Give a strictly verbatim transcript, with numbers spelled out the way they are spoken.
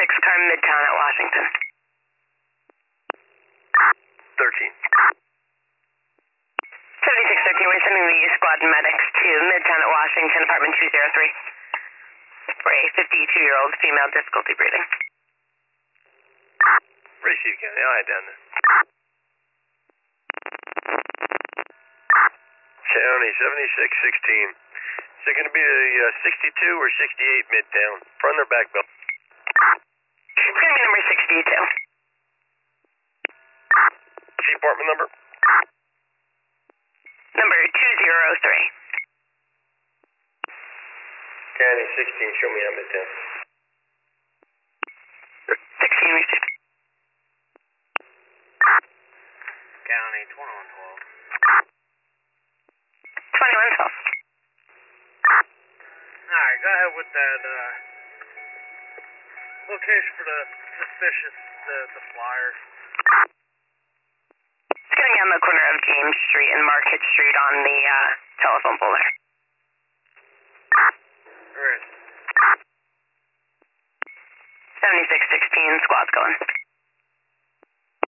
seventy-six, car Midtown at Washington. thirteen. seventy-six thirteen, we're sending the squad medics to Midtown at Washington, apartment two oh three. For a fifty-two-year-old female difficulty breathing. Receive, County. I'll head down there. County seventy-six sixteen. Is it going to be the uh, sixty-two or sixty-eight Midtown? Front or back belt? It's going to be number sixty-two. See apartment number? Number two oh three. County sixteen, show me on Midtown. sixteen received. County twenty-one twelve. twenty-one twelve. Alright, go ahead with that uh, location for the suspicious, the, the flyer. It's going to be on the corner of James Street and Market Street on the uh, telephone pole there. Where is it? seventy-six sixteen, squad's going.